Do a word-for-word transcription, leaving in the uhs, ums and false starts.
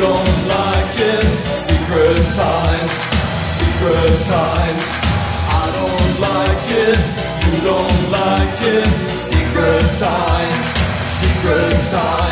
don't like it. Secret times, secret times. I don't like it, you don't like it. Secret times, secret times.